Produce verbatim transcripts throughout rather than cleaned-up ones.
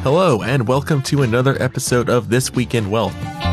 Hello, and welcome to another episode of This Week in Wealth.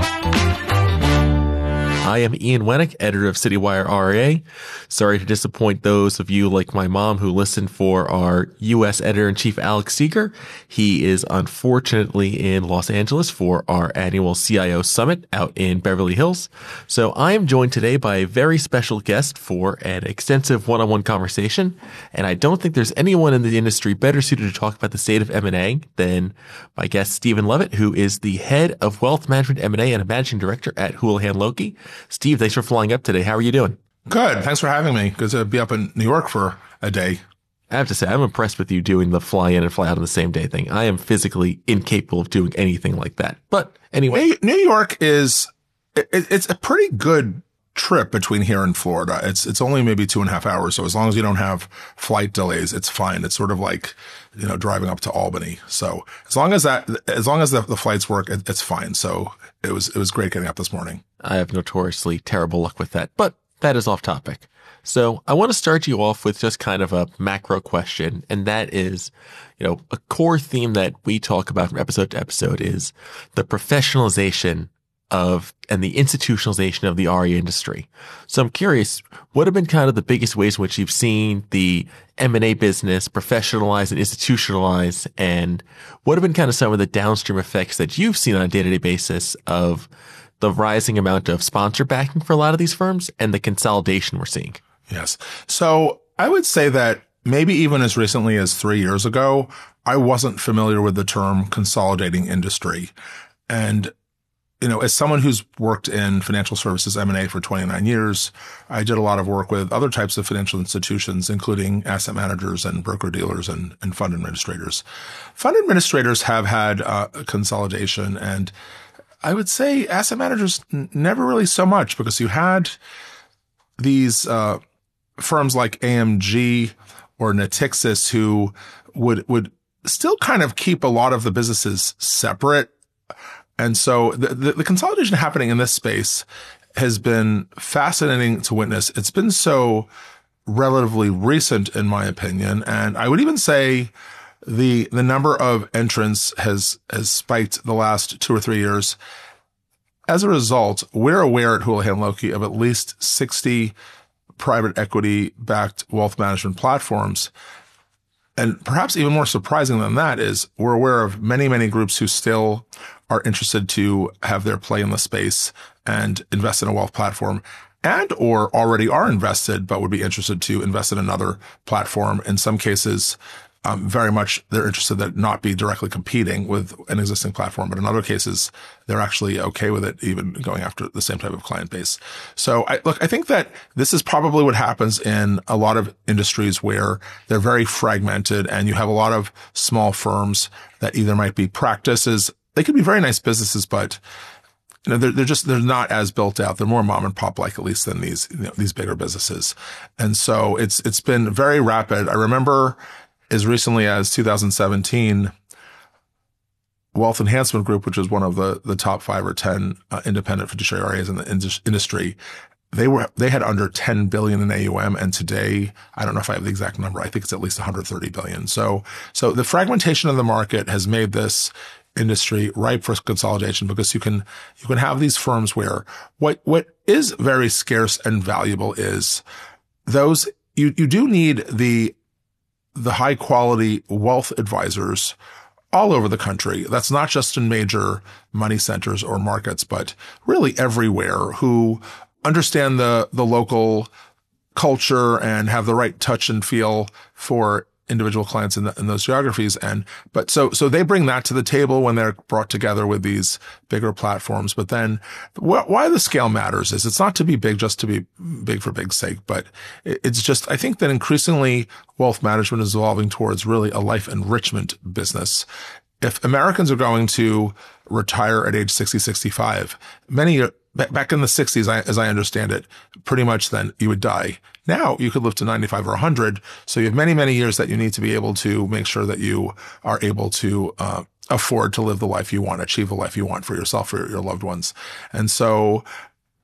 I am Ian Wennick, editor of CityWire R I A. Sorry to disappoint those of you like my mom who listen for our U S editor-in-chief Alex Seeger. He is unfortunately in Los Angeles for our annual C I O Summit out in Beverly Hills. So I am joined today by a very special guest for an extensive one-on-one conversation. And I don't think there's anyone in the industry better suited to talk about the state of M and A than my guest, Stephen Levitt, who is the head of wealth management M and A and a managing director at Houlihan Lokey. Steve, thanks for flying up today. How are you doing? Good. Thanks for having me. Good to be up in New York for a day. I have to say, I'm impressed with you doing the fly in and fly out on the same day thing. I am physically incapable of doing anything like that. But anyway. New York is, it, it's a pretty good trip between here and Florida. It's, it's only maybe two and a half hours. So as long as you don't have flight delays, it's fine. It's sort of like, you know, driving up to Albany. So as long as that, as long as the, the flights work, it, it's fine. So it was, it was great getting up this morning. I have notoriously terrible luck with that, but that is off topic. So I want to start you off with just kind of a macro question. And that is, you know, a core theme that we talk about from episode to episode is the professionalization of and the institutionalization of the R I A industry. So I'm curious, what have been kind of the biggest ways in which you've seen the M and A business professionalize and institutionalize, and what have been kind of some of the downstream effects that you've seen on a day-to-day basis of the rising amount of sponsor backing for a lot of these firms and the consolidation we're seeing? Yes. So I would say that maybe even as recently as three years ago, I wasn't familiar with the term consolidating industry. And you know, as someone who's worked in financial services M and A for twenty-nine years, I did a lot of work with other types of financial institutions, including asset managers and broker-dealers and, and fund administrators. Fund administrators have had uh, consolidation, and I would say asset managers n- never really so much, because you had these uh, firms like A M G or Natixis who would would still kind of keep a lot of the businesses separate. And so the, the, the consolidation happening in this space has been fascinating to witness. It's been so relatively recent, in my opinion. And I would even say the, the number of entrants has, has spiked the last two or three years. As a result, we're aware at Houlihan Lokey of at least sixty private equity backed wealth management platforms. And perhaps even more surprising than that is we're aware of many, many groups who still are interested to have their play in the space and invest in a wealth platform, and or already are invested but would be interested to invest in another platform. In some cases, um, very much they're interested that not be directly competing with an existing platform, but in other cases, they're actually okay with it, even going after the same type of client base. So I, look, I think that this is probably what happens in a lot of industries where they're very fragmented and you have a lot of small firms that either might be practices. They could be very nice businesses, but you know, they're, they're just, they're not as built out. They're more mom and pop like, at least, than these, you know, these bigger businesses. And so it's, it's been very rapid. I remember as recently as two thousand seventeen, Wealth Enhancement Group, which was one of the, the top five or ten uh, independent fiduciary R As in the indus- industry, they were, they had under ten billion in A U M. And today, I don't know if I have the exact number. I think it's at least one hundred thirty billion. So, so the fragmentation of the market has made this industry ripe for consolidation, because you can, you can have these firms where what, what is very scarce and valuable is those, you, you do need the, the high quality wealth advisors all over the country. That's not just in major money centers or markets, but really everywhere, who understand the, the local culture and have the right touch and feel for individual clients in, the, in those geographies. And, but so, so they bring that to the table when they're brought together with these bigger platforms. But then wh- why the scale matters is it's not to be big just to be big for big's sake, but it's just, I think that increasingly wealth management is evolving towards really a life enrichment business. If Americans are going to retire at age sixty, sixty-five, many back in the sixties, as I understand it, pretty much then you would die. Now you could live to ninety-five or one hundred. So you have many, many years that you need to be able to make sure that you are able to uh, afford to live the life you want, achieve the life you want for yourself, for your loved ones. And so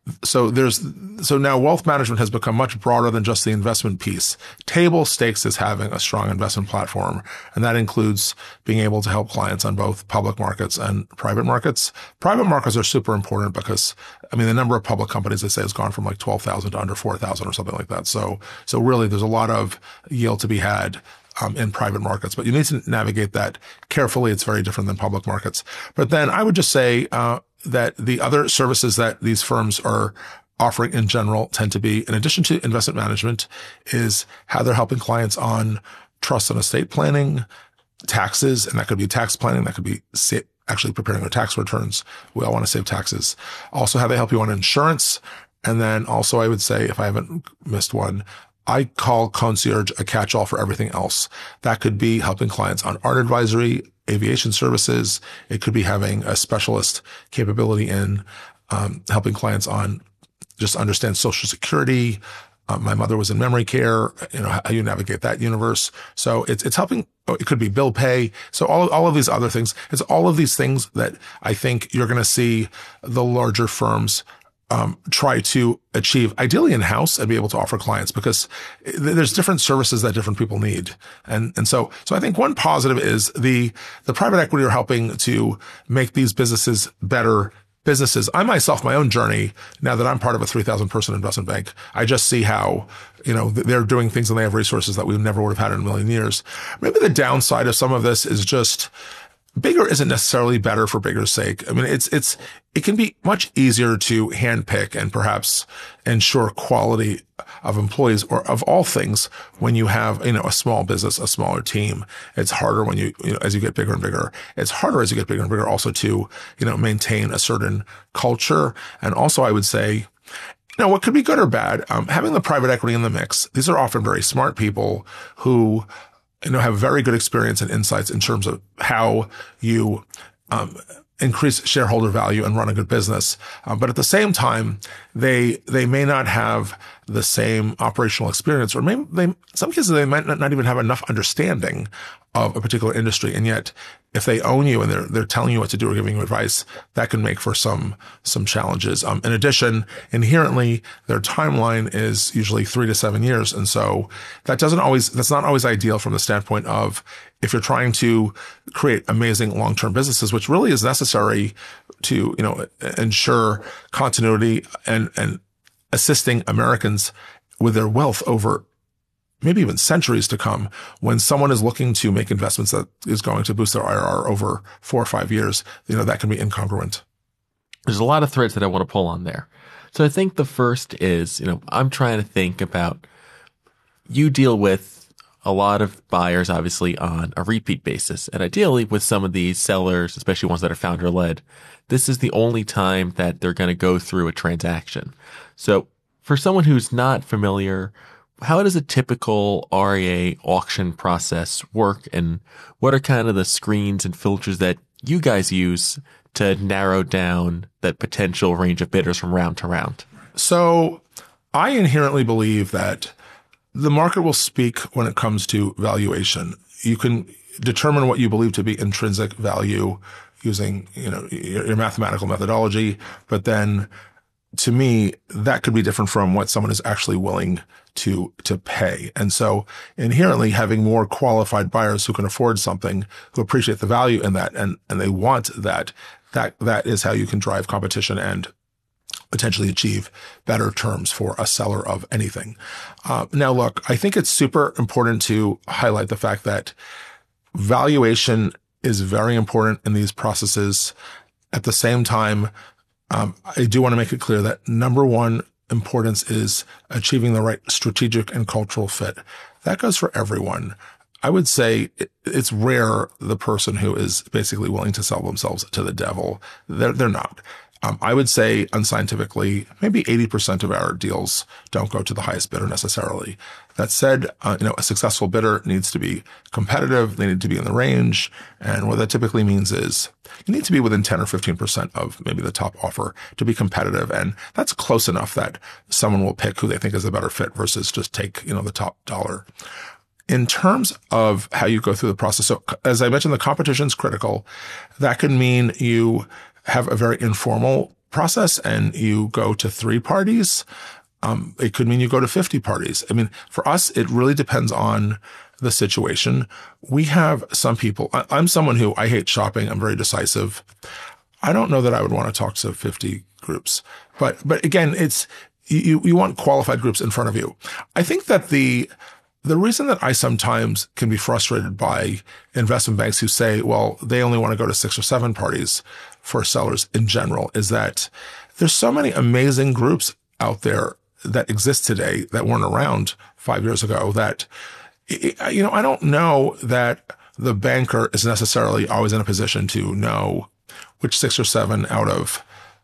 so there's, so now wealth management has become much broader than just the investment piece. Table stakes is having a strong investment platform, and that includes being able to help clients on both public markets and private markets. Private markets are super important because, I mean, the number of public companies, they say, has gone from like twelve thousand to under four thousand or something like that. So, so really there's a lot of yield to be had Um, in private markets, but you need to navigate that carefully. It's very different than public markets. But then I would just say uh, that the other services that these firms are offering in general tend to be, in addition to investment management, is how they're helping clients on trust and estate planning, taxes, and that could be tax planning, that could be sa- actually preparing their tax returns. We all want to save taxes. Also, how they help you on insurance. And then also, I would say, if I haven't missed one, I call concierge a catch-all for everything else. That could be helping clients on art advisory, aviation services. It could be having a specialist capability in um, helping clients on just understand Social Security. Uh, my mother was in memory care, you know, how you navigate that universe. So it's, it's helping. It could be bill pay. So all, all of these other things. It's all of these things that I think you're going to see the larger firms Um, try to achieve, ideally in-house, and be able to offer clients, because there's different services that different people need. And, and so, so I think one positive is the, the private equity are helping to make these businesses better businesses. I myself, my own journey, now that I'm part of a three thousand person investment bank, I just see how, you know, they're doing things and they have resources that we never would have had in a million years. Maybe the downside of some of this is just, bigger isn't necessarily better for bigger's sake. I mean, it's, it's, it can be much easier to handpick and perhaps ensure quality of employees, or of all things, when you have, you know, a small business, a smaller team. It's harder when you, you know, as you get bigger and bigger. It's harder as you get bigger and bigger also to, you know, maintain a certain culture. And also, I would say, you know, what could be good or bad, um, having the private equity in the mix. These are often very smart people who, you know, have very good experience and insights in terms of how you um, increase shareholder value and run a good business. Um, but at the same time, they they may not have the same operational experience, or maybe they, in some cases, they might not even have enough understanding of a particular industry. And yet, if they own you and they're they're telling you what to do or giving you advice, that can make for some some challenges. Um, in addition, inherently, their timeline is usually three to seven years, and so that doesn't always that's not always ideal from the standpoint of, if you're trying to create amazing long-term businesses, which really is necessary to, you know, ensure continuity and and assisting Americans with their wealth over maybe even centuries to come. When someone is looking to make investments that is going to boost their I R R over four or five years, you know, that can be incongruent. There's a lot of threads that I want to pull on there. So I think the first is, you know, I'm trying to think about, you deal with a lot of buyers, obviously, on a repeat basis. And ideally, with some of these sellers, especially ones that are founder-led, this is the only time that they're going to go through a transaction. So for someone who's not familiar, how does a typical R I A auction process work, and what are kind of the screens and filters that you guys use to narrow down that potential range of bidders from round to round? So I inherently believe that the market will speak when it comes to valuation. You can determine what you believe to be intrinsic value using, you know, your, your mathematical methodology, but then to me, that could be different from what someone is actually willing to, to pay. And so inherently, having more qualified buyers who can afford something, who appreciate the value in that, and, and they want that, that, that is how you can drive competition and potentially achieve better terms for a seller of anything. Uh, now, look, I think it's super important to highlight the fact that valuation is very important in these processes. At the same time, Um, I do want to make it clear that number one importance is achieving the right strategic and cultural fit. That goes for everyone. I would say it, it's rare the person who is basically willing to sell themselves to the devil. They're, they're not. Um, I would say unscientifically, maybe eighty percent of our deals don't go to the highest bidder necessarily. That said, uh, you know, a successful bidder needs to be competitive. They need to be in the range. And what that typically means is you need to be within ten or fifteen percent of maybe the top offer to be competitive. And that's close enough that someone will pick who they think is a better fit versus just take, you know, the top dollar. In terms of how you go through the process, so as I mentioned, the competition is critical. That can mean you have a very informal process and you go to three parties. Um, it could mean you go to fifty parties. I mean, for us, it really depends on the situation. We have some people, I, I'm someone who, I hate shopping. I'm very decisive. I don't know that I would want to talk to fifty groups, but, but again, it's, you, you want qualified groups in front of you. I think that the, the reason that I sometimes can be frustrated by investment banks who say, well, they only want to go to six or seven parties for sellers in general is that there's so many amazing groups out there that exist today that weren't around five years ago that, you know, I don't know that the banker is necessarily always in a position to know which six or seven out of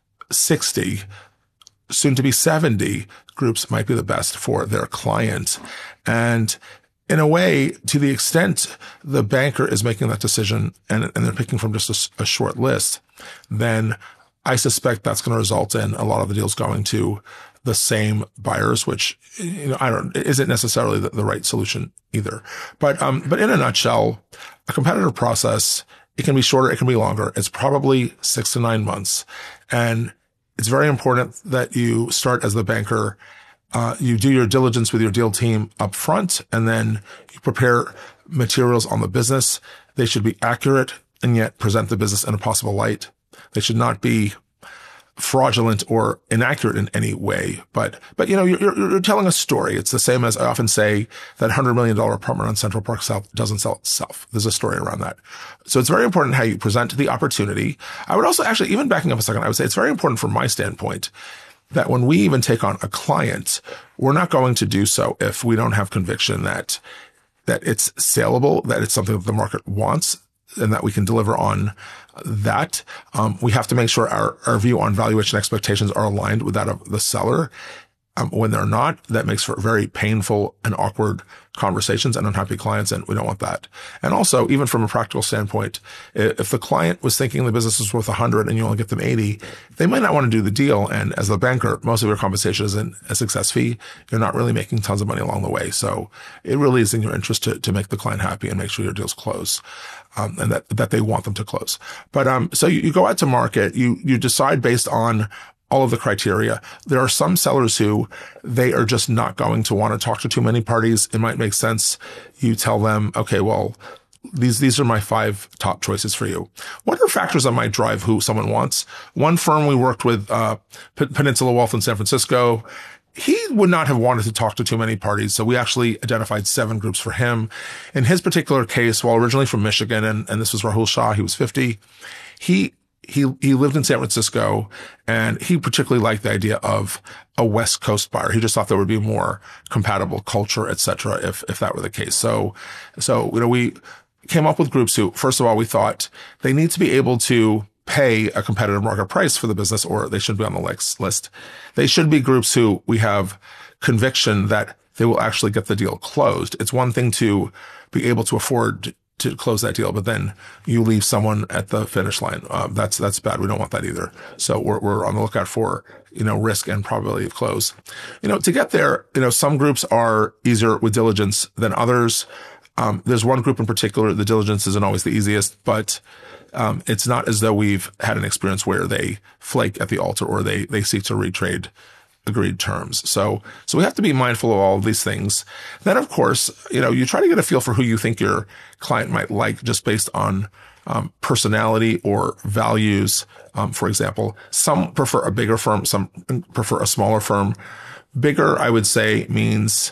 sixty, soon to be seventy groups might be the best for their client. And in a way, to the extent the banker is making that decision and, and they're picking from just a, a short list, then I suspect that's going to result in a lot of the deals going to the same buyers, which, you know, I don't, isn't necessarily the, the right solution either. But, um, but in a nutshell, a competitive process, it can be shorter, it can be longer. It's probably six to nine months. And it's very important that you start as the banker. Uh, you do your diligence with your deal team up front, and then you prepare materials on the business. They should be accurate and yet present the business in a possible light. They should not be fraudulent or inaccurate in any way. But, but, you know, you're, you're telling a story. It's the same as I often say that one hundred million dollars apartment on Central Park South doesn't sell itself. There's a story around that. So it's very important how you present the opportunity. I would also actually, even backing up a second, I would say it's very important from my standpoint that when we even take on a client, we're not going to do so if we don't have conviction that, that it's saleable, that it's something that the market wants, and that we can deliver on that. Um, we have to make sure our, our view on valuation expectations are aligned with that of the seller. Um, when they're not, that makes for very painful and awkward conversations and unhappy clients, and we don't want that. And also, even from a practical standpoint, if the client was thinking the business is worth one hundred and you only get them eighty, they might not want to do the deal. And as the banker, most of your compensation is in a success fee. You're not really making tons of money along the way. So it really is in your interest to, to make the client happy and make sure your deals close. Um, and that, that they want them to close. But, um, so you, you go out to market, you, you decide based on all of the criteria. There are some sellers who they are just not going to want to talk to too many parties. It might make sense. You tell them, okay, well, these, these are my five top choices for you. What are factors that might drive who someone wants? One firm we worked with, uh, P- Peninsula Wealth in San Francisco, he would not have wanted to talk to too many parties. So we actually identified seven groups for him. In his particular case, while originally from Michigan, and, and this was Rahul Shah, he was fifty, he, he, he lived in San Francisco, and he particularly liked the idea of a West Coast buyer. He just thought there would be more compatible culture, et cetera, if, if that were the case. So, so, you know, we came up with groups who, first of all, we thought they need to be able to pay a competitive market price for the business, or they should be on the list. They should be groups who we have conviction that they will actually get the deal closed. It's one thing to be able to afford to close that deal, but then you leave someone at the finish line. Uh, that's, that's bad. We don't want that either. So we're, we're on the lookout for, you know, risk and probability of close. You know, to get there, you know, some groups are easier with diligence than others. Um, there's one group in particular, the diligence isn't always the easiest, but Um, it's not as though we've had an experience where they flake at the altar or they, they seek to retrade agreed terms. So, so we have to be mindful of all of these things. Then, of course, you know, you try to get a feel for who you think your client might like just based on, um, personality or values. Um, for example, some prefer a bigger firm, some prefer a smaller firm. Bigger, I would say, means,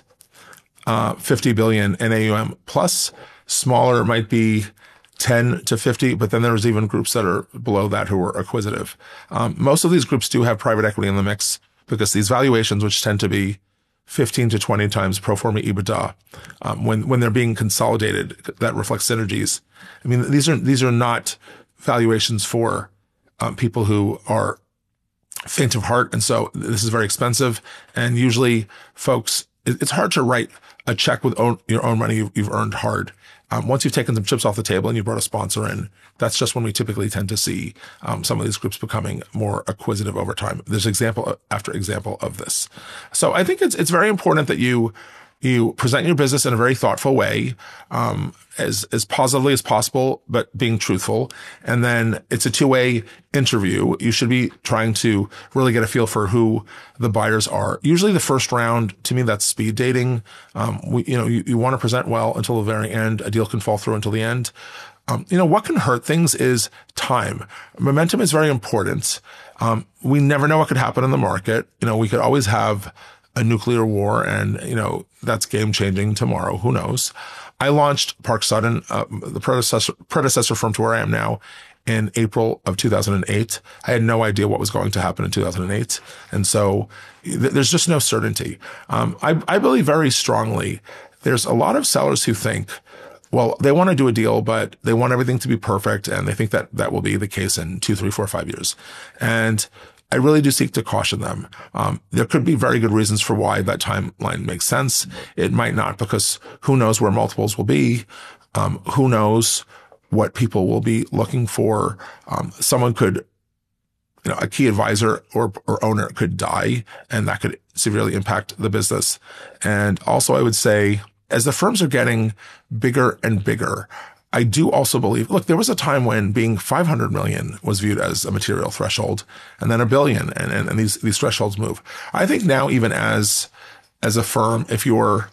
uh, fifty billion in A U M plus. Smaller might be ten to fifty, but then there's even groups that are below that who are acquisitive. Um, most of these groups do have private equity in the mix because these valuations, which tend to be fifteen to twenty times pro forma EBITDA, um, when, when they're being consolidated, that reflects synergies. I mean, these are, these are not valuations for, um, people who are faint of heart. And so this is very expensive. And usually folks, it's hard to write a check with own, your own money you've, you've earned hard. Um, once you've taken some chips off the table and you brought a sponsor in, that's just when we typically tend to see um, some of these groups becoming more acquisitive over time. There's example after example of this. So I think it's it's very important that you You present your business in a very thoughtful way, um, as, as positively as possible, but being truthful. And then it's a two-way interview. You should be trying to really get a feel for who the buyers are. Usually the first round, to me, that's speed dating. Um, we, you know, you, you want to present well until the very end. A deal can fall through until the end. Um, you know, what can hurt things is time. Momentum is very important. Um, we never know what could happen in the market. You know, we could always have a nuclear war, and, you know, that's game changing tomorrow. Who knows? I launched Park Sudden, uh, the predecessor, predecessor firm to where I am now, in April of two thousand eight. I had no idea what was going to happen in two thousand eight. And so th- there's just no certainty. Um, I, I believe very strongly there's a lot of sellers who think, well, they want to do a deal, but they want everything to be perfect. And they think that that will be the case in two, three, four, five years. And I really do seek to caution them. Um, there could be very good reasons for why that timeline makes sense. It might not, because who knows where multiples will be? Um, who knows what people will be looking for? Um, someone could, you know, a key advisor or, or owner could die, and that could severely impact the business. And also, I would say, as the firms are getting bigger and bigger, I do also believe, look, there was a time when being five hundred million was viewed as a material threshold, and then a billion, and, and, and these, these thresholds move. I think now, even as, as a firm, if you're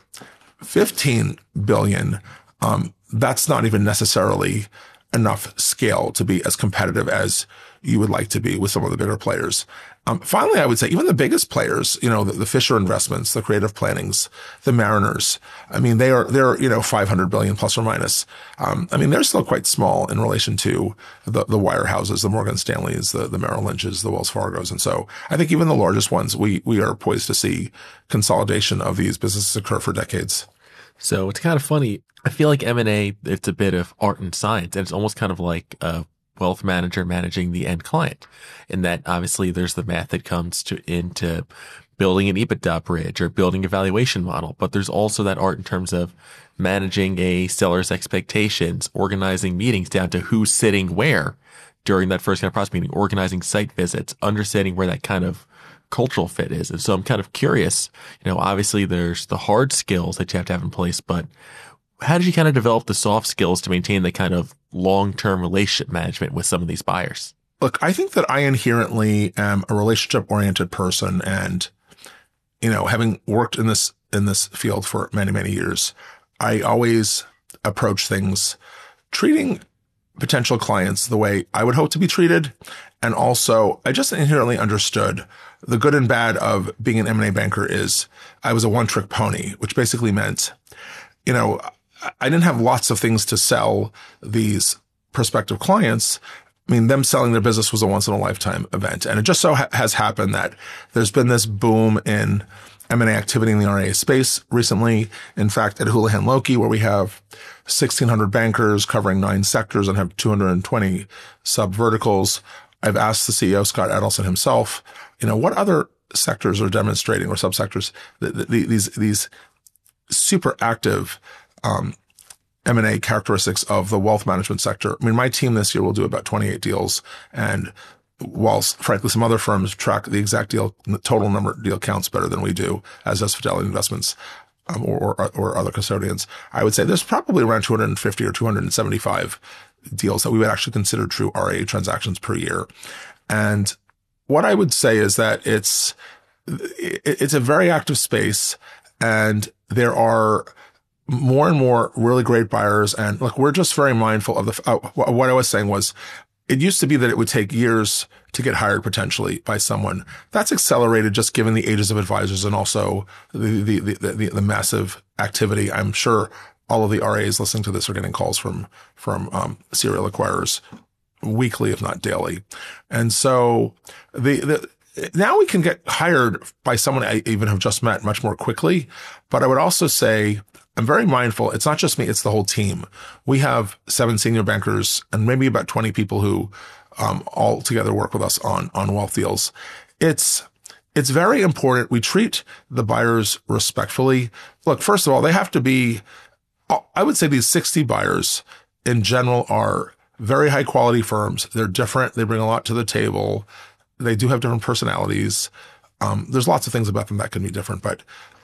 fifteen billion, um, that's not even necessarily enough scale to be as competitive as you would like to be with some of the bigger players. Um, finally, I would say even the biggest players, you know, the, the Fisher Investments, the Creative Plannings, the Mariners, I mean, they are, they're, you know, five hundred billion plus or minus. Um, I mean, they're still quite small in relation to the, the wirehouses, the Morgan Stanleys, the, the Merrill Lynches, the Wells Fargos. And so I think even the largest ones, we, we are poised to see consolidation of these businesses occur for decades. So it's kind of funny. I feel like M and A, it's a bit of art and science, and it's almost kind of like a wealth manager managing the end client, in that obviously there's the math that comes to into building an EBITDA bridge or building a valuation model, but there's also that art in terms of managing a seller's expectations, organizing meetings down to who's sitting where during that first kind of process meeting, organizing site visits, understanding where that kind of cultural fit is. And so I'm kind of curious, you know, obviously there's the hard skills that you have to have in place, but how did you kind of develop the soft skills to maintain the kind of long-term relationship management with some of these buyers? Look, I think that I inherently am a relationship-oriented person, and, you know, having worked in this in this field for many, many years, I always approach things treating potential clients the way I would hope to be treated. And also, I just inherently understood the good and bad of being an M and A banker is I was a one-trick pony, which basically meant, you know, I didn't have lots of things to sell these prospective clients. I mean, them selling their business was a once-in-a-lifetime event. And it just so ha- has happened that there's been this boom in M and A activity in the R I A space recently. In fact, at Houlihan Lokey, where we have sixteen hundred bankers covering nine sectors and have two hundred twenty sub-verticals, I've asked the C E O, Scott Adelson himself, you know, what other sectors are demonstrating, or subsectors, the, the, these, these super active Um, M and A characteristics of the wealth management sector. I mean, my team this year will do about twenty-eight deals. And whilst, frankly, some other firms track the exact deal, the total number of deal counts better than we do, as does Fidelity Investments um, or, or, or other custodians, I would say there's probably around two hundred fifty or two hundred seventy-five deals that we would actually consider true R I A transactions per year. And what I would say is that it's, it's a very active space, and there are more and more really great buyers. And look, we're just very mindful of the, uh, what I was saying was, it used to be that it would take years to get hired potentially by someone. That's accelerated just given the ages of advisors and also the, the, the, the, the massive activity. I'm sure all of the R As listening to this are getting calls from, from, um, serial acquirers weekly, if not daily. And so the, the, now we can get hired by someone I even have just met much more quickly. But I would also say, I'm very mindful. It's not just me. It's the whole team. We have seven senior bankers and maybe about twenty people who, um, all together work with us on, on wealth deals. It's, it's very important. We treat the buyers respectfully. Look, first of all, they have to be, I would say these sixty buyers in general are very high quality firms. They're different. They bring a lot to the table. They do have different personalities. Um, there's lots of things about them that can be different, but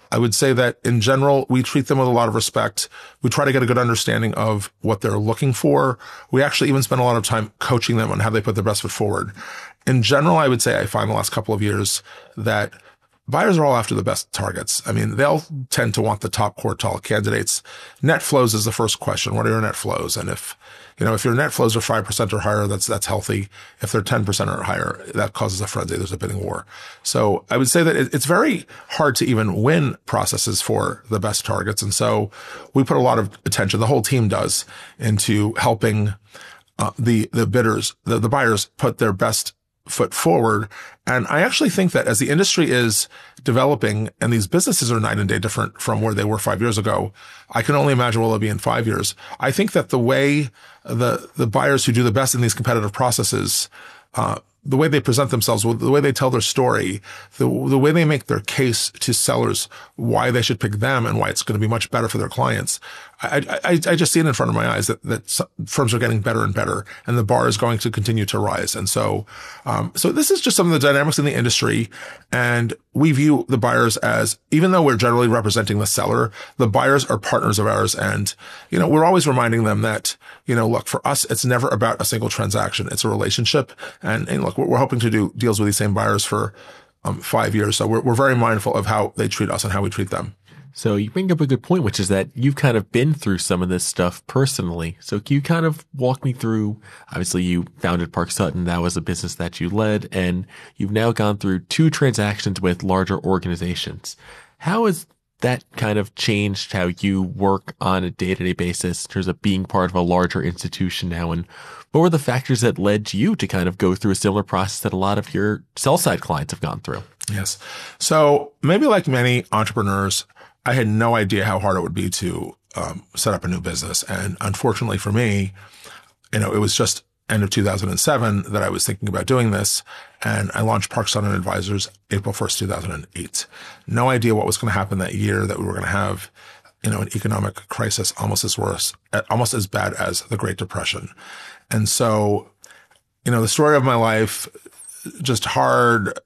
I would say that in general, we treat them with a lot of respect. We try to get a good understanding of what they're looking for. We actually even spend a lot of time coaching them on how they put their best foot forward. In general, I would say I find the last couple of years that buyers are all after the best targets. I mean, they'll tend to want the top quartile candidates. Net flows is the first question. What are your net flows? And if, you know, if your net flows are five percent or higher, that's, that's healthy. If they're ten percent or higher, that causes a frenzy. There's a bidding war. So I would say that it, it's very hard to even win processes for the best targets. And so we put a lot of attention, the whole team does, into helping uh, the, the bidders, the, the buyers put their best foot forward. And I actually think that as the industry is developing and these businesses are night and day different from where they were five years ago, I can only imagine where they'll be in five years. I think that the way the, the buyers who do the best in these competitive processes, uh, the way they present themselves, the way they tell their story, the, the way they make their case to sellers, why they should pick them and why it's going to be much better for their clients. I, I, I just see it in front of my eyes that, that firms are getting better and better, and the bar is going to continue to rise. And so, um, so this is just some of the dynamics in the industry. And we view the buyers as, even though we're generally representing the seller, the buyers are partners of ours. And, you know, we're always reminding them that, you know, look, for us, it's never about a single transaction. It's a relationship. And, and look, we're hoping to do deals with these same buyers for um, five years. So we're, we're very mindful of how they treat us and how we treat them. So you bring up a good point, which is that you've kind of been through some of this stuff personally. So can you kind of walk me through, obviously you founded Park Sutton. That was a business that you led, and you've now gone through two transactions with larger organizations. How has that kind of changed how you work on a day-to-day basis in terms of being part of a larger institution now? And what were the factors that led you to kind of go through a similar process that a lot of your sell-side clients have gone through? Yes. So maybe like many entrepreneurs, I had no idea how hard it would be to um, set up a new business. And unfortunately for me, you know, it was just end of two thousand seven that I was thinking about doing this. And I launched Park Sutton Advisors April first, two thousand eight. No idea what was going to happen that year, that we were going to have, you know, an economic crisis almost as worse, almost as bad as the Great Depression. And so, you know, the story of my life, just hard,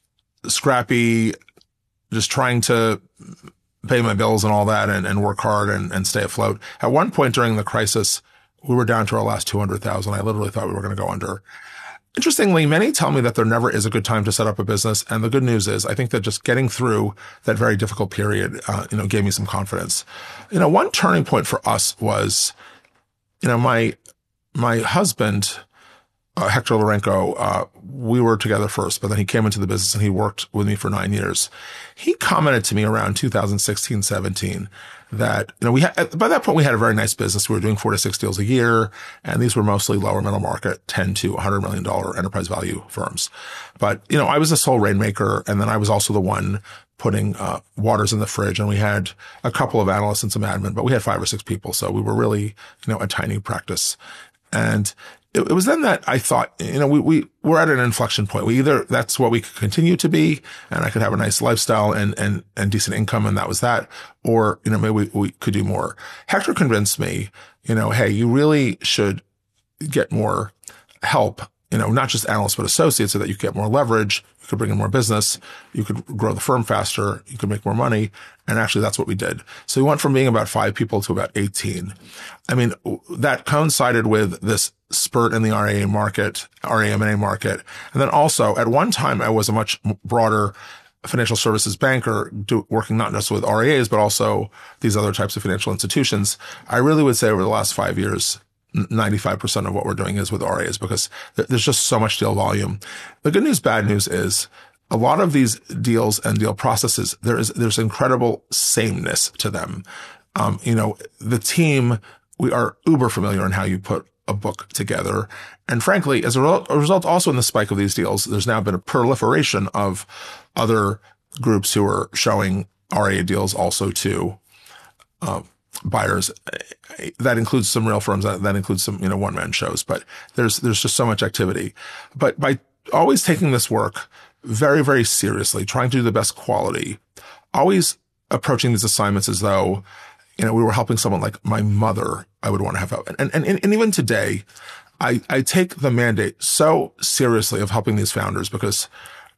scrappy, just trying to pay my bills and all that, and, and work hard and, and stay afloat. At one point during the crisis, we were down to our last two hundred thousand. I literally thought we were going to go under. Interestingly, many tell me that there never is a good time to set up a business. And the good news is, I think that just getting through that very difficult period, uh, you know, gave me some confidence. You know, one turning point for us was, you know, my, my husband, Uh, Hector Lourenco, uh, we were together first, but then he came into the business and he worked with me for nine years. He commented to me around two thousand sixteen, seventeen that, you know, we had, by that point, we had a very nice business. We were doing four to six deals a year, and these were mostly lower middle market, ten to one hundred million dollars enterprise value firms. But, you know, I was the sole rainmaker, and then I was also the one putting uh, waters in the fridge, and we had a couple of analysts and some admin, but we had five or six people. So we were really, you know, a tiny practice. And it, it was then that I thought, you know, we, we, we're at an inflection point. We either, that's what we could continue to be, and I could have a nice lifestyle and, and, and decent income, and that was that. Or, you know, maybe we, we could do more. Hector convinced me, you know, hey, you really should get more help, you know, not just analysts, but associates, so that you get more leverage. You could bring in more business. You could grow the firm faster. You could make more money. And actually, that's what we did. So we went from being about five people to about eighteen. I mean, that coincided with this spurt in the R I A market, R I A M and A market. And then also, at one time, I was a much broader financial services banker, do, working not just with R I As, but also these other types of financial institutions. I really would say over the last five years, ninety-five percent of what we're doing is with R I As, because there's just so much deal volume. The good news, bad news is a lot of these deals and deal processes, there is, there's incredible sameness to them. Um, you know, the team, we are uber familiar in how you put a book together. And frankly, as a, re- a result, also in the spike of these deals, there's now been a proliferation of other groups who are showing R I A deals also to, um, buyers. That includes some real firms. That, that includes some, you know, one-man shows, but there's, there's just so much activity. But by always taking this work very, very seriously, trying to do the best quality, always approaching these assignments as though, you know, we were helping someone like my mother, I would want to have help. And, and, and even today, I, I take the mandate so seriously of helping these founders, because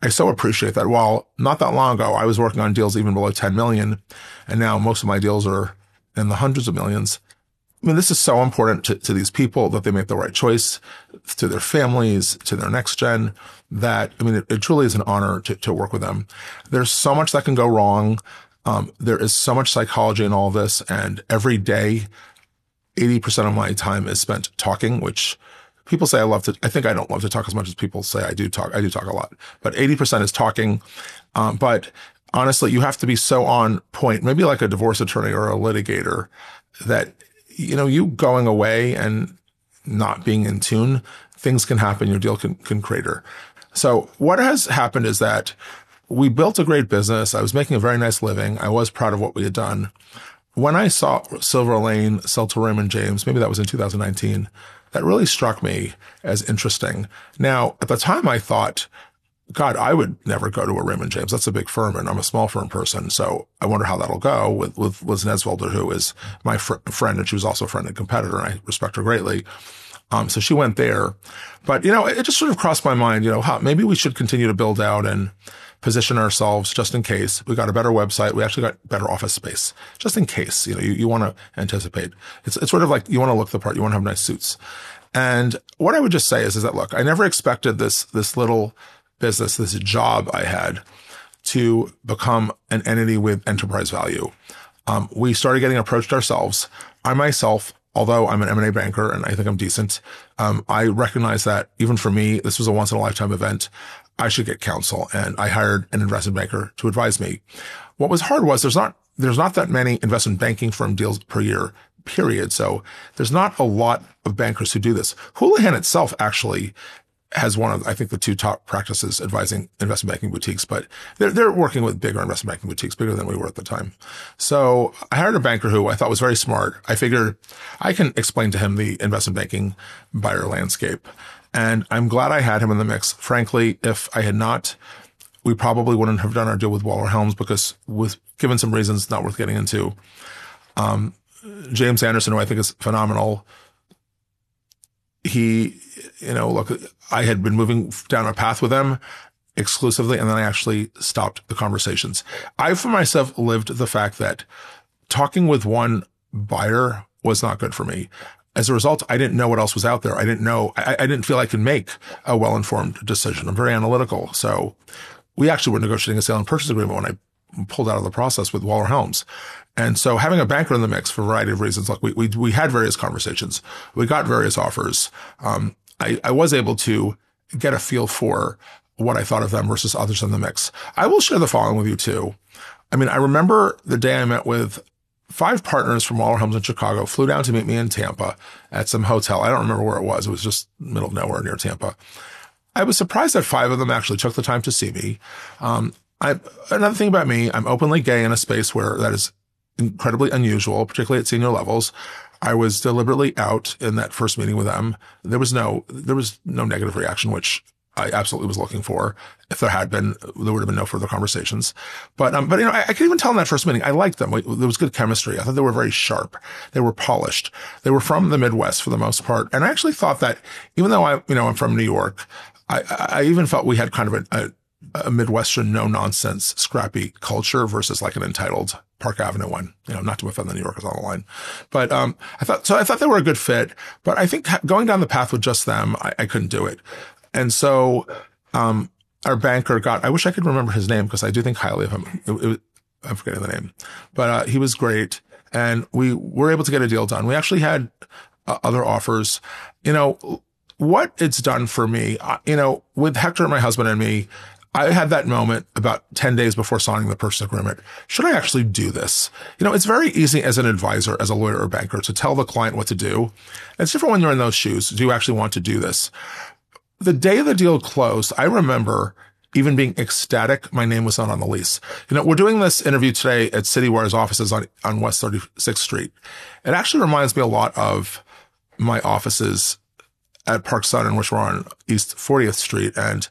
I so appreciate that. While not that long ago, I was working on deals even below ten million, and now most of my deals are in the hundreds of millions. I mean, this is so important to, to these people that they make the right choice, to their families, to their next gen, that, I mean, it, it truly is an honor to, to work with them. There's so much that can go wrong. Um, there is so much psychology in all of this. And every day, eighty percent of my time is spent talking, which people say I love to, I think I don't love to talk as much as people say I do talk. I do talk a lot, but eighty percent is talking. Um, but honestly, you have to be so on point, maybe like a divorce attorney or a litigator, that, you know, you going away and not being in tune, things can happen. Your deal can, can crater. So what has happened is that we built a great business. I was making a very nice living. I was proud of what we had done. When I saw Silver Lane sell to Raymond James, maybe that was in two thousand nineteen, that really struck me as interesting. Now, at the time I thought, God, I would never go to a Raymond James. That's a big firm, and I'm a small firm person. So I wonder how that'll go with, with Liz Nesvelder, who is my fr- friend, and she was also a friend and competitor, and I respect her greatly. Um, so she went there. But, you know, it just sort of crossed my mind, you know, how maybe we should continue to build out and position ourselves just in case. We got a better website. We actually got better office space, just in case, you know, you, you want to anticipate. It's, it's sort of like you want to look the part. You want to have nice suits. And what I would just say is, is that, look, I never expected this, this little business, this job I had, to become an entity with enterprise value. Um, we started getting approached ourselves. I myself, although I'm an M and A banker and I think I'm decent, um, I recognize that even for me, this was a once in a lifetime event. I should get counsel, and I hired an investment banker to advise me. What was hard was there's not, there's not that many investment banking firm deals per year, period. So there's not a lot of bankers who do this. Houlihan itself actually has one of, I think, the two top practices advising investment banking boutiques, but they're, they're working with bigger investment banking boutiques, bigger than we were at the time. So I hired a banker who I thought was very smart. I figured I can explain to him the investment banking buyer landscape. And I'm glad I had him in the mix. Frankly, if I had not, we probably wouldn't have done our deal with Waller Helms, because with given some reasons not worth getting into, um, James Anderson, who I think is phenomenal, he, you know, look, I had been moving down a path with them exclusively, and then I actually stopped the conversations. I, for myself, lived the fact that talking with one buyer was not good for me. As a result, I didn't know what else was out there. I didn't know, I, I didn't feel I could make a well-informed decision. I'm very analytical. So we actually were negotiating a sale and purchase agreement when I pulled out of the process with Waller Helms. And so having a banker in the mix for a variety of reasons, like we, we, we had various conversations. We got various offers. Um, I, I was able to get a feel for what I thought of them versus others in the mix. I will share the following with you too. I mean, I remember the day I met with five partners from Waller Helms in Chicago, flew down to meet me in Tampa at some hotel. I don't remember where it was. It was just middle of nowhere near Tampa. I was surprised that five of them actually took the time to see me. Um, I, another thing about me, I'm openly gay in a space where that is incredibly unusual, particularly at senior levels. I was deliberately out in that first meeting with them. There was no, there was no negative reaction, which I absolutely was looking for. If there had been, there would have been no further conversations. But, um, but, you know, I, I could even tell in that first meeting, I liked them. We, there was good chemistry. I thought they were very sharp. They were polished. They were from the Midwest for the most part. And I actually thought that even though I, you know, I'm from New York, I, I even felt we had kind of a, a a Midwestern no-nonsense, scrappy culture versus like an entitled Park Avenue one, you know, not to offend the New Yorkers on the line. But um I thought, so I thought they were a good fit, but I think going down the path with just them, I, I couldn't do it. And so um our banker got, I wish I could remember his name because I do think highly of him. It, it, I'm forgetting the name, but uh, he was great. And we were able to get a deal done. We actually had uh, other offers. You know, what it's done for me, uh, you know, with Hector, my husband, and me, I had that moment about ten days before signing the purchase agreement. Should I actually do this? You know, it's very easy as an advisor, as a lawyer or banker, to tell the client what to do. It's different when you're in those shoes. Do you actually want to do this? The day the deal closed, I remember even being ecstatic my name was not on the lease. You know, we're doing this interview today at CityWire's offices on, on West thirty-sixth Street. It actually reminds me a lot of my offices at Park Sutton, which were on East fortieth Street. And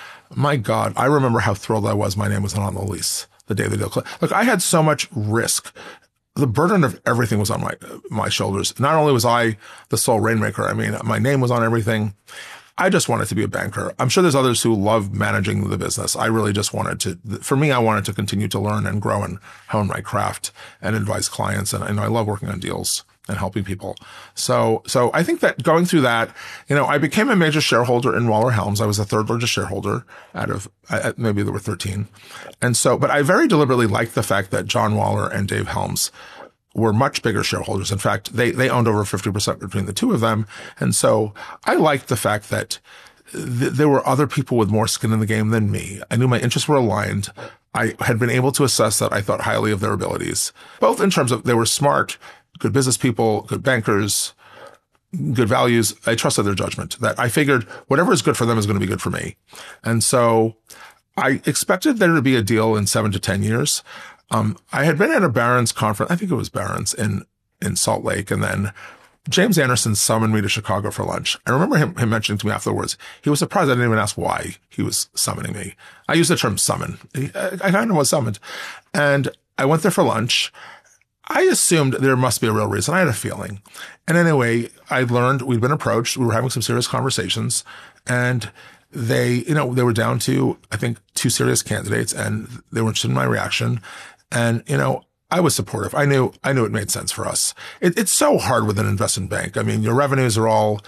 my God, I remember how thrilled I was my name was not on the lease the day the deal closed. Look, I had so much risk. The burden of everything was on my my shoulders. Not only was I the sole rainmaker, I mean, my name was on everything. I just wanted to be a banker. I'm sure there's others who love managing the business. I really just wanted to, for me, I wanted to continue to learn and grow and hone my craft and advise clients. And, and I love working on deals and helping people. So, so I think that going through that, you know, I became a major shareholder in Waller Helms. I was the third largest shareholder out of, maybe there were thirteen. And so, but I very deliberately liked the fact that John Waller and Dave Helms were much bigger shareholders. In fact, they, they owned over fifty percent between the two of them. And so I liked the fact that th- there were other people with more skin in the game than me. I knew my interests were aligned. I had been able to assess that I thought highly of their abilities, both in terms of they were smart, good business people, good bankers, good values. I trusted their judgment that I figured whatever is good for them is going to be good for me. And so I expected there to be a deal in seven to ten years. Um, I had been at a Barron's conference. I think it was Barron's in, in Salt Lake. And then James Anderson summoned me to Chicago for lunch. I remember him, him mentioning to me afterwards, he was surprised I didn't even ask why he was summoning me. I use the term summon. I, I kind of was summoned. And I went there for lunch. I assumed there must be a real reason. I had a feeling. And anyway, I learned we'd been approached. We were having some serious conversations, and they, you know, they were down to, I think, two serious candidates, and they were interested in my reaction. And, you know, I was supportive. I knew, I knew it made sense for us. It, it's so hard with an investment bank. I mean, your revenues are all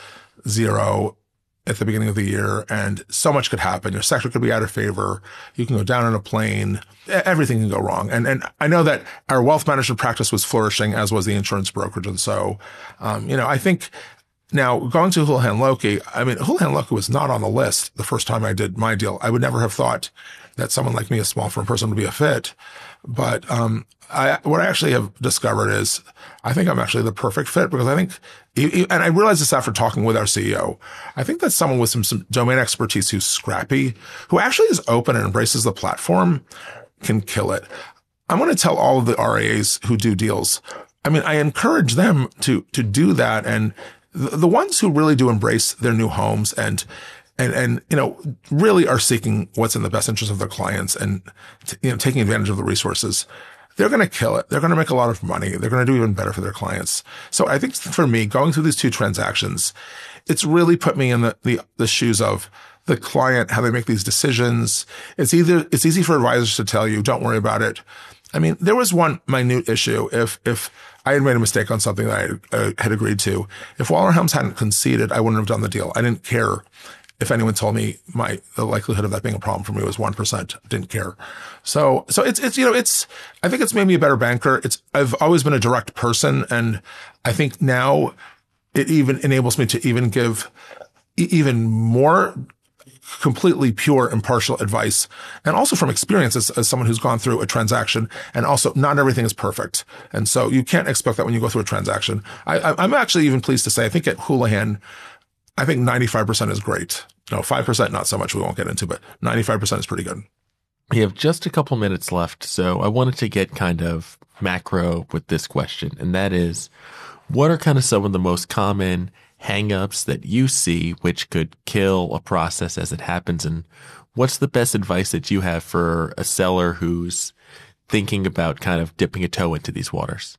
zero at the beginning of the year, and so much could happen. Your sector could be out of favor. You can go down on a plane. Everything can go wrong. And, and I know that our wealth management practice was flourishing, as was the insurance brokerage. And so, um, you know, I think now going to Houlihan Lokey, I mean, Houlihan Lokey was not on the list the first time I did my deal. I would never have thought that someone like me, a small firm person, would be a fit. But, um, I, what I actually have discovered is I think I'm actually the perfect fit, because I think, and I realized this after talking with our C E O, I think that someone with some, some domain expertise who's scrappy, who actually is open and embraces the platform, can kill it. I'm going to tell all of the R I As who do deals. I mean, I encourage them to, to do that. And the, the ones who really do embrace their new homes and, and, and, you know, really are seeking what's in the best interest of their clients and, you know, taking advantage of the resources, they're going to kill it. They're going to make a lot of money. They're going to do even better for their clients. So I think for me, going through these two transactions, it's really put me in the, the, the shoes of the client, how they make these decisions. It's either, it's easy for advisors to tell you, don't worry about it. I mean, there was one minute issue. If, if I had made a mistake on something that I uh, had agreed to, if Waller Helms hadn't conceded, I wouldn't have done the deal. I didn't care if anyone told me my, the likelihood of that being a problem for me was one percent. Didn't care. So, so it's, it's, you know, it's, I think it's made me a better banker. It's, I've always been a direct person. And I think now it even enables me to even give even more completely pure, impartial advice. And also from experience as, as someone who's gone through a transaction, and also not everything is perfect. And so you can't expect that when you go through a transaction. I, I'm actually even pleased to say, I think at Houlihan, I think ninety-five percent is great. No, five percent, not so much. We won't get into, but ninety-five percent is pretty good. We have just a couple minutes left. So I wanted to get kind of macro with this question. And that is, what are kind of some of the most common hangups that you see which could kill a process as it happens? And what's the best advice that you have for a seller who's thinking about kind of dipping a toe into these waters?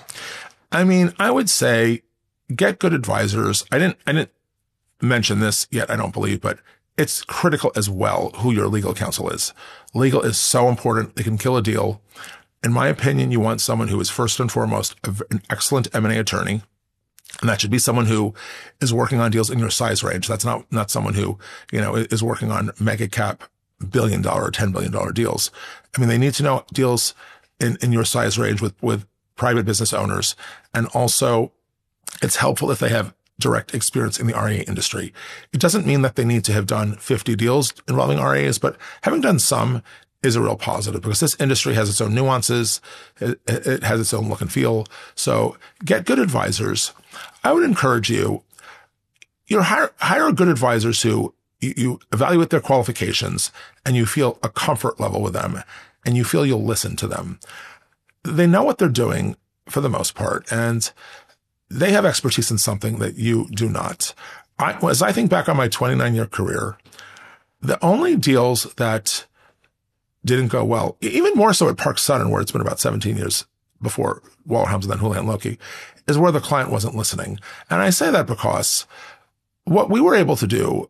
I mean, I would say get good advisors. I didn't, I didn't mention this yet, I don't believe, but it's critical as well who your legal counsel is. Legal is so important. It can kill a deal. In my opinion, you want someone who is first and foremost an excellent M and A attorney. And that should be someone who is working on deals in your size range. That's not, not someone who, you know, is working on mega cap billion dollar or ten billion dollar deals. I mean, they need to know deals in, in your size range with, with private business owners. And also it's helpful if they have direct experience in the R I A industry. It doesn't mean that they need to have done fifty deals involving R I As, but having done some is a real positive, because this industry has its own nuances. It, it has its own look and feel. So get good advisors. I would encourage you, you know, hire, hire good advisors who you, you evaluate their qualifications and you feel a comfort level with them and you feel you'll listen to them. They know what they're doing for the most part, and they have expertise in something that you do not. I, as I think back on my twenty-nine year career, the only deals that didn't go well, even more so at Park Sudden, where it's been about seventeen years before Waller Helms and then Houlihan Lokey, is where the client wasn't listening. And I say that because what we were able to do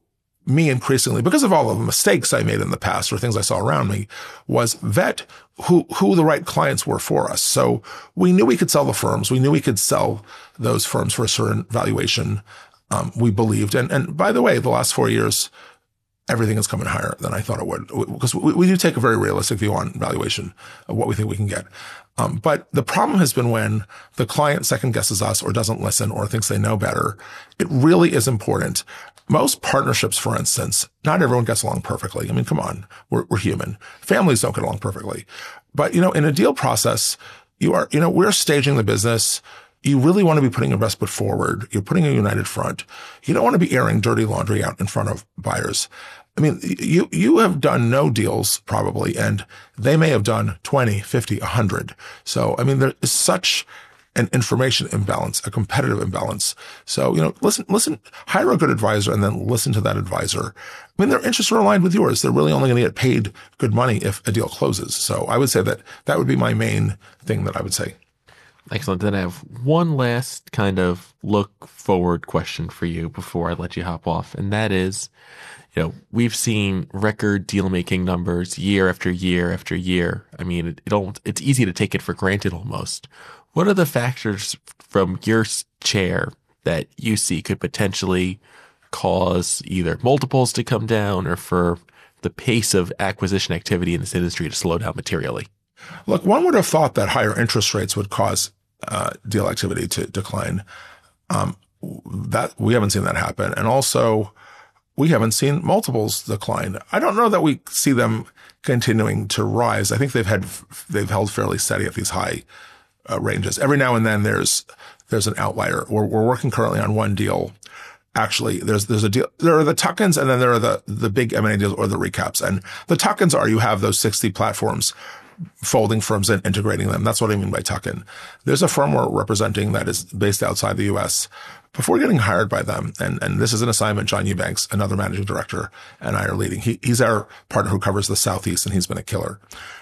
me increasingly, because of all of the mistakes I made in the past or things I saw around me, was vet who, who the right clients were for us. So we knew we could sell the firms. We knew we could sell those firms for a certain valuation. Um, we believed. And, and by the way, the last four years, everything is coming higher than I thought it would, because we, we do take a very realistic view on valuation of what we think we can get. Um, but the problem has been when the client second guesses us or doesn't listen or thinks they know better. It really is important. Most partnerships, for instance, not everyone gets along perfectly. I mean, come on, we're, we're human. Families don't get along perfectly. But, you know, in a deal process, you are, you know, we're staging the business. You really want to be putting your best foot forward. You're putting a united front. You don't want to be airing dirty laundry out in front of buyers. I mean, you, you have done no deals probably, and they may have done twenty, fifty, a hundred. So, I mean, there is such an information imbalance, a competitive imbalance. So, you know, listen, listen, hire a good advisor and then listen to that advisor. I mean, their interests are aligned with yours. They're really only going to get paid good money if a deal closes. So I would say that that would be my main thing that I would say. Excellent. Then I have one last kind of look forward question for you before I let you hop off. And that is, you know, we've seen record deal making numbers year after year after year. I mean, it, it don't, it's easy to take it for granted almost. What are the factors from your chair that you see could potentially cause either multiples to come down or for the pace of acquisition activity in this industry to slow down materially? Look, one would have thought that higher interest rates would cause uh, deal activity to decline. Um, that we haven't seen that happen. And also, we haven't seen multiples decline. I don't know that we see them continuing to rise. I think they've had, they've held fairly steady at these high uh, ranges. Every now and then there's, there's an outlier. We're, we're working currently on one deal. Actually, there's, there's a deal. There are the tuck-ins and then there are the, the big M and A deals or the recaps. And the tuck-ins are you have those sixty platforms folding firms and integrating them. That's what I mean by tuck-in. There's a firm we're representing that is based outside the U S. Before getting hired by them, and, and this is an assignment, John Eubanks, another managing director, and I are leading. He, he's our partner who covers the Southeast, and he's been a killer,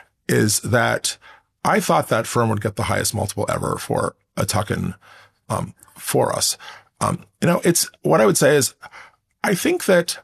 is that I thought that firm would get the highest multiple ever for a tuck-in um, for us. Um, you know, it's what I would say is I think that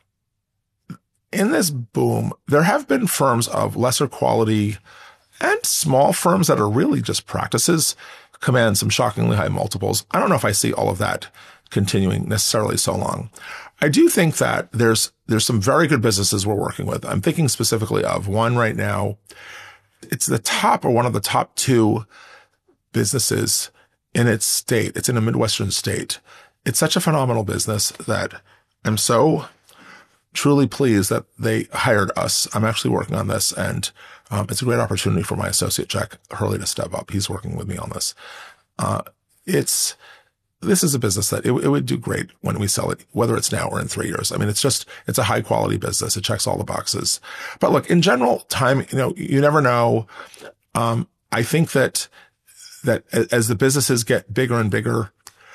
in this boom, there have been firms of lesser quality and small firms that are really just practices command some shockingly high multiples. I don't know if I see all of that continuing necessarily so long. I do think that there's, there's some very good businesses we're working with. I'm thinking specifically of one right now. It's the top or one of the top two businesses in its state. It's in a Midwestern state. It's such a phenomenal business that I'm so truly pleased that they hired us. I'm actually working on this, and um, it's a great opportunity for my associate, Jack Hurley, to step up. He's working with me on this. Uh, it's, this is a business that it, it would do great when we sell it, whether it's now or in three years. I mean, it's just, it's a high quality business. It checks all the boxes. But look, in general, time, you know, you never know. Um, I think that, that as the businesses get bigger and bigger,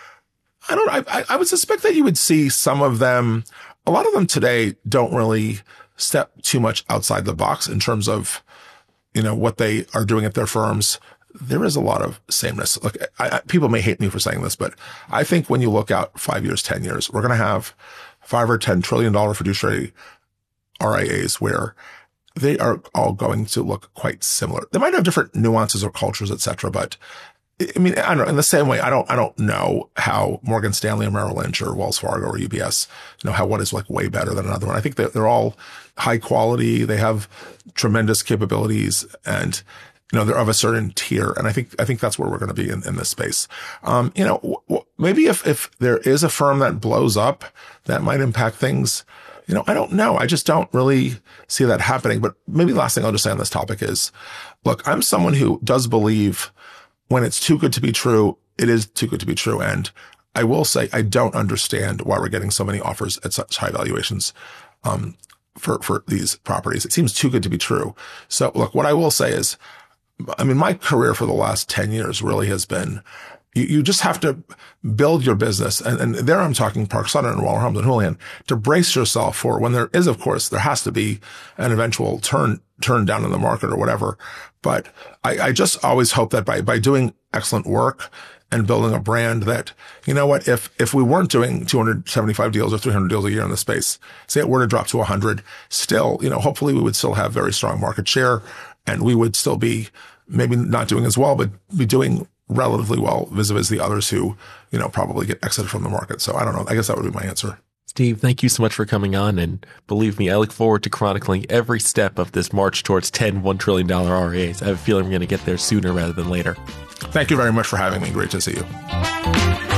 I don't know, I, I would suspect that you would see some of them. A lot of them today don't really step too much outside the box in terms of, you know, what they are doing at their firms. There is a lot of sameness. Look, I, I, people may hate me for saying this, but I think when you look out five years, ten years, we're going to have five or ten trillion dollar fiduciary R I As where they are all going to look quite similar. They might have different nuances or cultures, et cetera, but I mean, I don't know. In the same way, I don't, I don't know how Morgan Stanley or Merrill Lynch or Wells Fargo or U B S, you know, how one is like way better than another one. I think that they're all high quality. They have tremendous capabilities and, you know, they're of a certain tier. And I think, I think that's where we're going to be in, in this space. Um, you know, w- w- maybe if, if there is a firm that blows up, that might impact things. You know, I don't know. I just don't really see that happening. But maybe the last thing I'll just say on this topic is, look, I'm someone who does believe when it's too good to be true, it is too good to be true. And I will say, I don't understand why we're getting so many offers at such high valuations, um, for, for these properties. It seems too good to be true. So look, what I will say is, I mean, my career for the last ten years really has been, you, you just have to build your business. And, and there I'm talking Park Southern and Waller Helms and Houlihan to brace yourself for when there is, of course, there has to be an eventual turn, turn down in the market or whatever. But I, I just always hope that by, by doing excellent work and building a brand that, you know what, if, if we weren't doing two hundred seventy-five deals or three hundred deals a year in the space, say it were to drop to one hundred, still, you know, hopefully we would still have very strong market share and we would still be maybe not doing as well, but be doing relatively well vis-a-vis the others who, you know, probably get exited from the market. So I don't know. I guess that would be my answer. Steve, thank you so much for coming on. And believe me, I look forward to chronicling every step of this march towards ten one trillion dollars R I As. I have a feeling we're going to get there sooner rather than later. Thank you very much for having me. Great to see you.